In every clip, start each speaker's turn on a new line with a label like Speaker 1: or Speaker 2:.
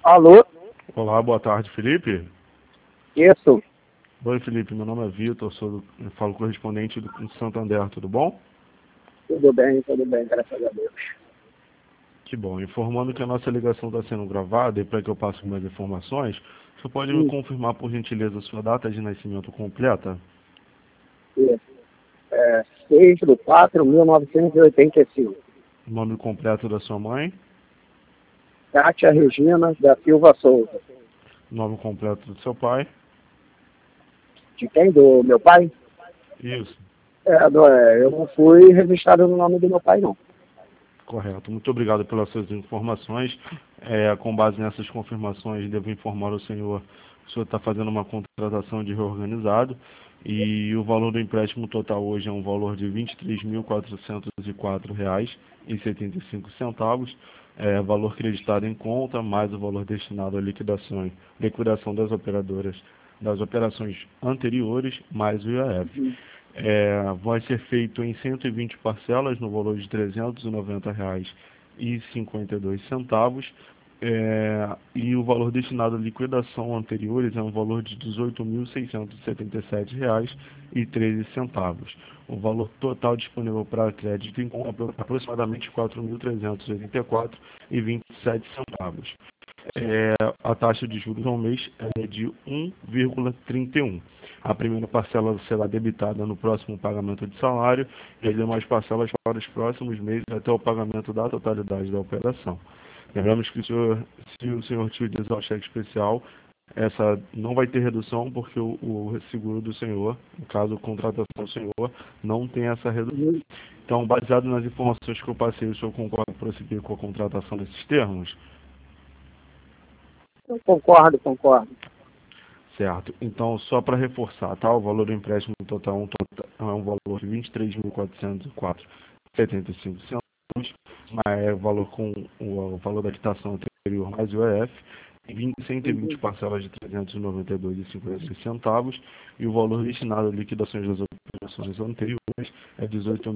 Speaker 1: Alô?
Speaker 2: Olá, boa tarde, Felipe.
Speaker 1: Isso.
Speaker 2: Oi, Felipe, meu nome é Vitor, eu falo correspondente do Santander, tudo bom?
Speaker 1: Tudo bem, graças a Deus.
Speaker 2: Que bom. Informando que a nossa ligação está sendo gravada e para que eu passe mais informações, você pode me
Speaker 1: Isso,
Speaker 2: confirmar, por gentileza, a sua data de nascimento completa?
Speaker 1: isso. 6/4/1985.
Speaker 2: O nome completo da sua mãe?
Speaker 1: Kátia Regina da Silva Souza.
Speaker 2: O nome completo do seu pai?
Speaker 1: De quem? Do meu pai?
Speaker 2: Isso,
Speaker 1: Eu não fui registrado no nome do meu pai, não.
Speaker 2: correto. Muito obrigado pelas suas informações. Com base nessas confirmações, devo informar o senhor que o senhor está fazendo uma contratação de reorganizado e o valor do empréstimo total hoje é um valor de R$ 23.404,75, valor creditado em conta, mais o valor destinado à liquidação das operações anteriores, mais o IAF. Vai ser feito em 120 parcelas no valor de R$ 390,52, e o valor destinado à liquidação anteriores é um valor de R$ 18.677,13. O valor total disponível para crédito em conta é aproximadamente R$ 4.384,27. A taxa de juros ao mês é de 1,31. A primeira parcela será debitada no próximo pagamento de salário e as demais parcelas para os próximos meses até o pagamento da totalidade da operação. Lembramos que se o senhor utilizar o cheque especial, essa não vai ter redução porque o seguro do senhor, no caso a contratação do senhor, não tem essa redução. Então, baseado nas informações que eu passei, o senhor concorda em prosseguir com a contratação nesses termos?
Speaker 1: Eu concordo.
Speaker 2: Certo. Então, só para reforçar, tá? O valor do empréstimo total é um valor de R$ 23.404,75, mas é o valor com o valor da quitação anterior mais o EF, e 120 parcelas de R$ 392,56, e o valor destinado a liquidações das operações anteriores é R$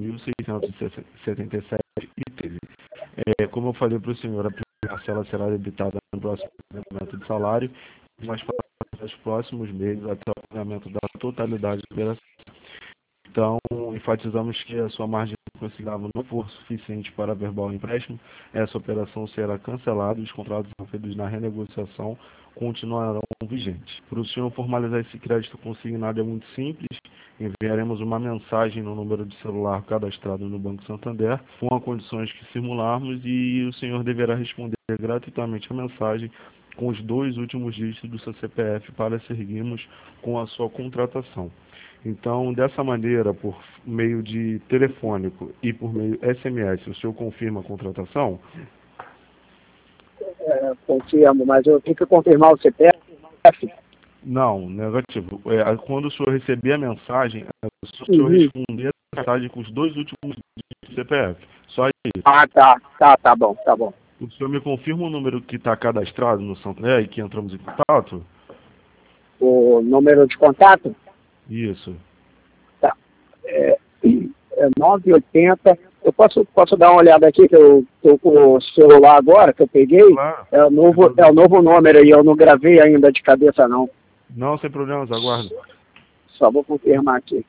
Speaker 2: 18.677,13. Como eu falei para o senhor, a primeira parcela será debitada no próximo pagamento de salário, mas para os próximos meses até o pagamento da totalidade da operação. Então, enfatizamos que a sua margem considerável não for suficiente para averbar o empréstimo, essa operação será cancelada e os contratos referidos na renegociação continuarão vigentes. Para o senhor formalizar esse crédito consignado é muito simples. Enviaremos uma mensagem no número de celular cadastrado no Banco Santander com as condições que simularmos e o senhor deverá responder gratuitamente a mensagem com os 2 últimos dígitos do seu CPF para seguirmos com a sua contratação. Então, dessa maneira, por meio de telefônico e por meio SMS, o senhor confirma a contratação?
Speaker 1: Confirmo, mas eu tenho que confirmar o CPF.
Speaker 2: Não, negativo. Quando o senhor receber a mensagem, é só o senhor responder a mensagem com os 2 últimos dígitos do CPF. Só isso.
Speaker 1: Ah, tá bom.
Speaker 2: O senhor me confirma o número que está cadastrado no Santander e que entramos em contato?
Speaker 1: O número de contato?
Speaker 2: Isso.
Speaker 1: Tá. É 980. Eu posso dar uma olhada aqui, que eu tô com o celular agora, que eu peguei.
Speaker 2: Claro.
Speaker 1: É o novo número aí, eu não gravei ainda de cabeça, não.
Speaker 2: Não, sem problemas, aguardo.
Speaker 1: Só vou confirmar aqui.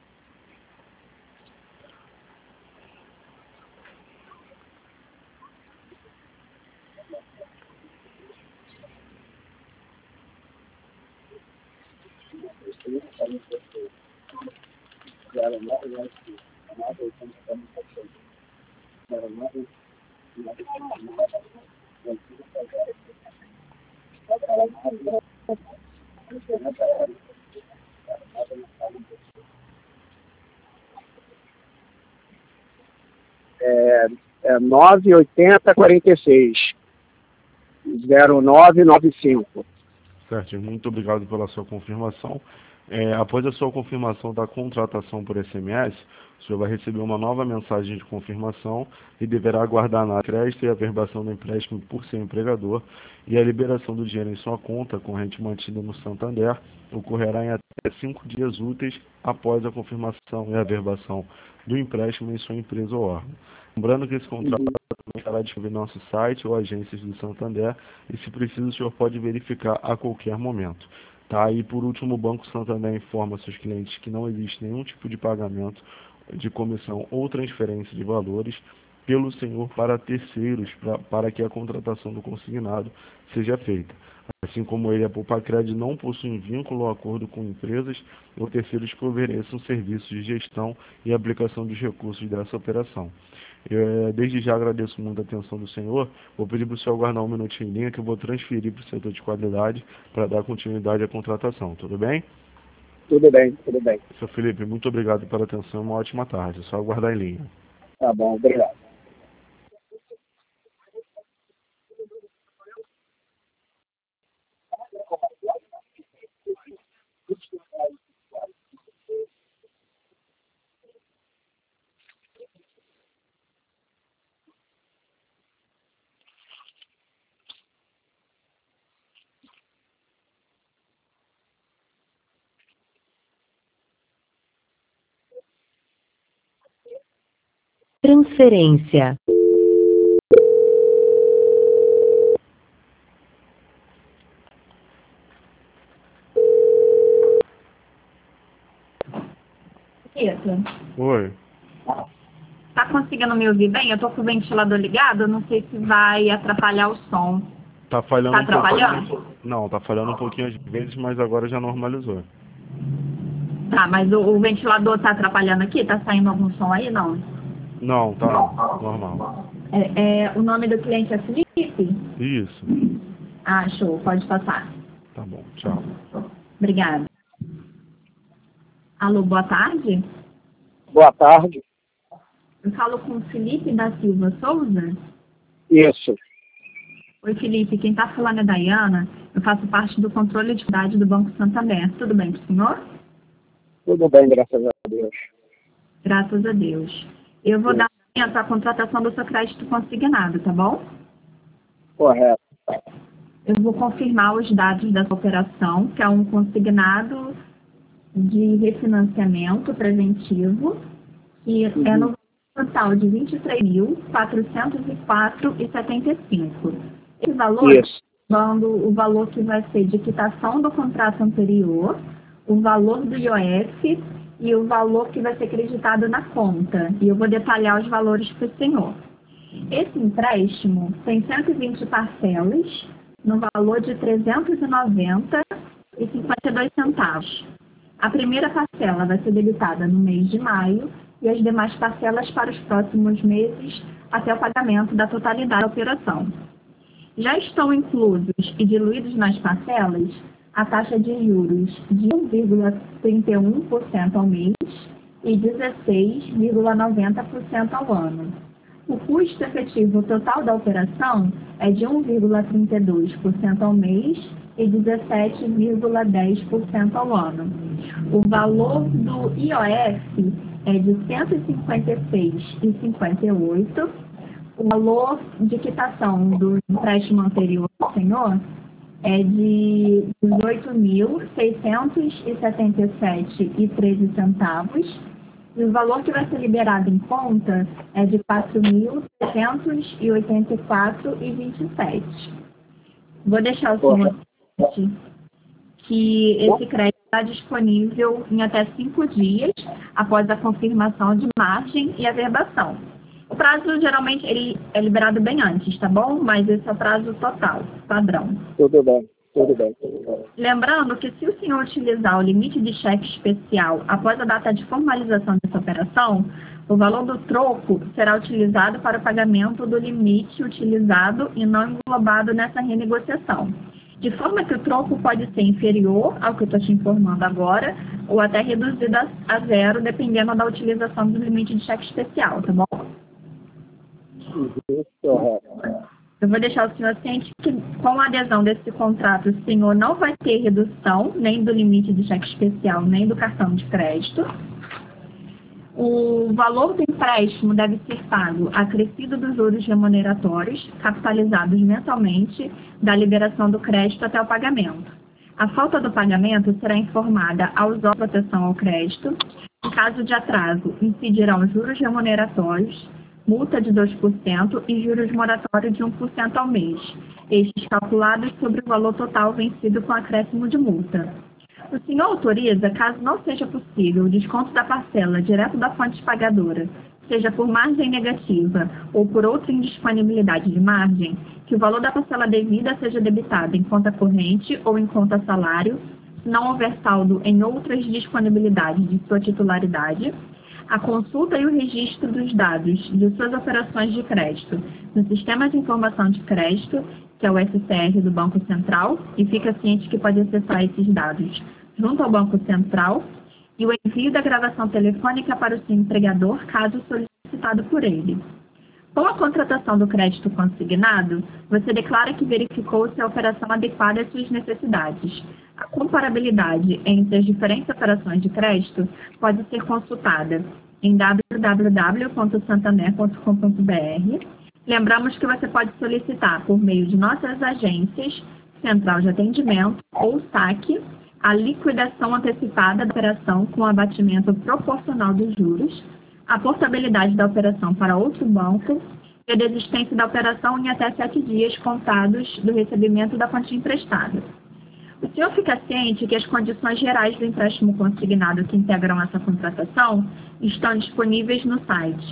Speaker 1: É 98046 0995.
Speaker 2: Certo, muito obrigado pela sua confirmação. Após a sua confirmação da contratação por SMS, o senhor vai receber uma nova mensagem de confirmação e deverá aguardar na crédito e a averbação do empréstimo por seu empregador, e a liberação do dinheiro em sua conta corrente mantida no Santander ocorrerá em até 5 dias úteis após a confirmação e a averbação do empréstimo em sua empresa ou órgão. Lembrando que esse contrato
Speaker 1: Uhum.
Speaker 2: também estará disponível no nosso site ou agências do Santander, e se precisa o senhor pode verificar a qualquer momento. Tá? E por último, o Banco Santander informa seus clientes que não existe nenhum tipo de pagamento de comissão ou transferência de valores pelo senhor para terceiros, para que a contratação do consignado seja feita. Assim como ele, a Poupacred não possui vínculo ou acordo com empresas ou terceiros que ofereçam serviços de gestão e aplicação dos recursos dessa operação. Desde já agradeço muito a atenção do senhor. Vou pedir para o senhor aguardar um minutinho em linha que eu vou transferir para o setor de qualidade para dar continuidade à contratação. Tudo bem?
Speaker 1: Tudo bem, tudo bem.
Speaker 2: Sr. Felipe, muito obrigado pela atenção e uma ótima tarde. É só aguardar em linha.
Speaker 1: Tá bom, obrigado.
Speaker 3: Transferência.
Speaker 4: Isso.
Speaker 2: Oi.
Speaker 4: Tá conseguindo me ouvir bem? Eu tô com o ventilador ligado, eu não sei se vai atrapalhar o som.
Speaker 2: Tá falhando
Speaker 4: Tá
Speaker 2: um pouquinho.
Speaker 4: atrapalhando?
Speaker 2: Não, tá falhando um pouquinho às vezes, mas agora já normalizou.
Speaker 4: Tá, mas o ventilador tá atrapalhando aqui? Tá saindo algum som aí? Não.
Speaker 2: Não, tá não. Normal.
Speaker 4: O nome do cliente é Felipe?
Speaker 2: Isso.
Speaker 4: Ah, show. Pode passar.
Speaker 2: Tá bom, tchau.
Speaker 4: Obrigada. Alô, boa tarde.
Speaker 1: Boa tarde.
Speaker 4: Eu falo com o Felipe da Silva Souza.
Speaker 1: Isso.
Speaker 4: Oi, Felipe. Quem tá falando é Dayana. Eu faço parte do controle de qualidade do Banco Santander. Tudo bem com o senhor?
Speaker 1: Tudo bem, graças a Deus.
Speaker 4: Graças a Deus. Eu vou dar a contratação do seu crédito consignado, tá bom?
Speaker 1: Correto.
Speaker 4: Eu vou confirmar os dados dessa operação, que é um consignado de refinanciamento preventivo, que é no total de R$ 23.404,75. Esse valor,
Speaker 1: Isso.
Speaker 4: dando o valor que vai ser de quitação do contrato anterior, o valor do IOF e o valor que vai ser creditado na conta. E eu vou detalhar os valores para o senhor. Esse empréstimo tem 120 parcelas, no valor de R$ 390,52. A primeira parcela vai ser debitada no mês de maio e as demais parcelas para os próximos meses até o pagamento da totalidade da operação. Já estão inclusos e diluídos nas parcelas a taxa de juros de 1,31% ao mês e 16,90% ao ano. O custo efetivo total da operação é de 1,32% ao mês e 17,10% ao ano. O valor do IOF é de R$ 156,58. O valor de quitação do empréstimo anterior do senhor é de R$ 18.677,13. E o valor que vai ser liberado em conta é de R$ 4.384,27. Vou deixar o senhor que esse crédito está disponível em até 5 dias após a confirmação de margem e averbação. O prazo, geralmente, ele é liberado bem antes, tá bom? Mas esse é o prazo total, padrão.
Speaker 1: Tudo bem, tudo bem, tudo bem.
Speaker 4: Lembrando que se o senhor utilizar o limite de cheque especial após a data de formalização dessa operação, o valor do troco será utilizado para o pagamento do limite utilizado e não englobado nessa renegociação. De forma que o troco pode ser inferior ao que eu estou te informando agora, ou até reduzido a zero, dependendo da utilização do limite de cheque especial, tá bom?
Speaker 1: Correto.
Speaker 4: Eu vou deixar o senhor ciente que, com a adesão desse contrato, o senhor não vai ter redução nem do limite de cheque especial, nem do cartão de crédito. O valor do empréstimo deve ser pago acrescido dos juros remuneratórios, capitalizados mensalmente, da liberação do crédito até o pagamento. A falta do pagamento será informada aos órgãos de proteção ao crédito. Em caso de atraso, incidirão os juros remuneratórios, multa de 2% e juros moratórios de 1% ao mês, estes calculados sobre o valor total vencido com acréscimo de multa. O senhor autoriza, caso não seja possível o desconto da parcela direto da fonte pagadora, seja por margem negativa ou por outra indisponibilidade de margem, que o valor da parcela devida seja debitado em conta corrente ou em conta salário, se não houver saldo em outras disponibilidades de sua titularidade, a consulta e o registro dos dados de suas operações de crédito no Sistema de Informação de Crédito, que é o SCR do Banco Central, e fica ciente que pode acessar esses dados junto ao Banco Central, e o envio da gravação telefônica para o seu empregador, caso solicitado por ele. Com a contratação do crédito consignado, você declara que verificou se a operação adequada às suas necessidades. A comparabilidade entre as diferentes operações de crédito pode ser consultada em www.santander.com.br. Lembramos que você pode solicitar por meio de nossas agências, Central de Atendimento ou SAC, a liquidação antecipada da operação com abatimento proporcional dos juros, a portabilidade da operação para outro banco e a desistência da operação em até 7 dias contados do recebimento da quantia emprestada. O senhor fica ciente que as condições gerais do empréstimo consignado que integram essa contratação estão disponíveis no site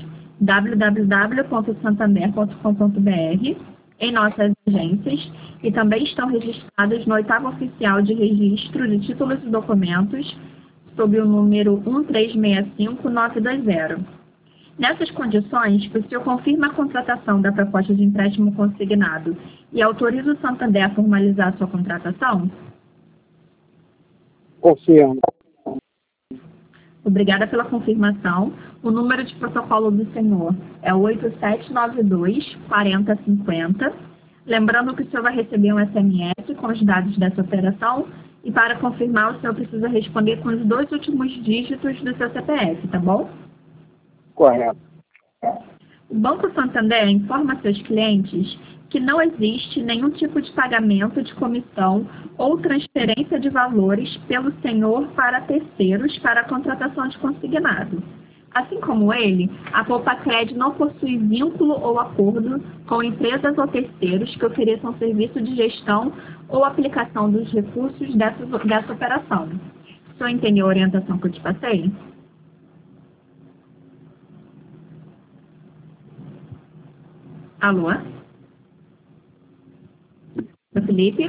Speaker 4: www.santander.com.br, em nossas agências, e também estão registradas no 8º Oficial de Registro de Títulos e Documentos, sob o número 1365920. Nessas condições, o senhor confirma a contratação da proposta de empréstimo consignado e autoriza o Santander a formalizar sua contratação?
Speaker 1: Confirmo.
Speaker 4: Obrigada pela confirmação. O número de protocolo do senhor é o 8792-4050. Lembrando que o senhor vai receber um SMS com os dados dessa operação e para confirmar o senhor precisa responder com os 2 últimos dígitos do seu CPF, tá bom?
Speaker 1: Correto.
Speaker 4: O Banco Santander informa seus clientes que não existe nenhum tipo de pagamento de comissão ou transferência de valores pelo senhor para terceiros para a contratação de consignado. Assim como ele, a Poupacred não possui vínculo ou acordo com empresas ou terceiros que ofereçam serviço de gestão ou aplicação dos recursos dessa operação. O senhor entendeu a orientação que eu te passei? Alô? Seu Felipe?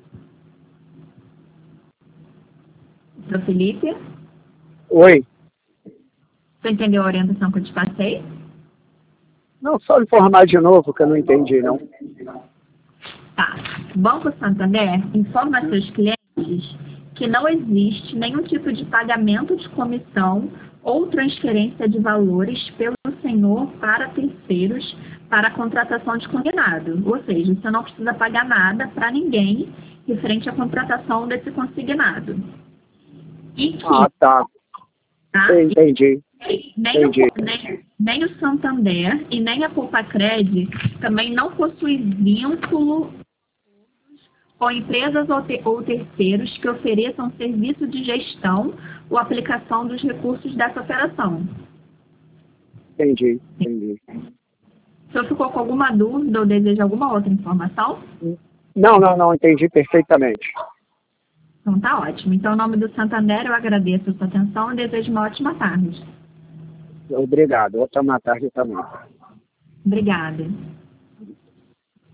Speaker 4: Seu Felipe?
Speaker 1: Oi.
Speaker 4: Você entendeu a orientação que eu te passei?
Speaker 1: Não, só informar de novo, que eu não entendi, não.
Speaker 4: Tá. O Banco Santander informa a seus clientes que não existe nenhum tipo de pagamento de comissão ou transferência de valores pelo senhor para terceiros para a contratação de consignado. Ou seja, você não precisa pagar nada para ninguém referente à contratação desse consignado. E que,
Speaker 1: tá. Entendi.
Speaker 4: Nem o Santander e nem a Poupacred também não possuem vínculo com empresas ou terceiros que ofereçam serviço de gestão ou aplicação dos recursos dessa operação.
Speaker 1: Entendi.
Speaker 4: O senhor ficou com alguma dúvida ou deseja alguma outra informação?
Speaker 1: Não, entendi perfeitamente.
Speaker 4: Então tá ótimo. Então, em nome do Santander, eu agradeço a sua atenção e desejo uma ótima tarde.
Speaker 1: Obrigado. Ótima tarde também.
Speaker 4: Obrigada.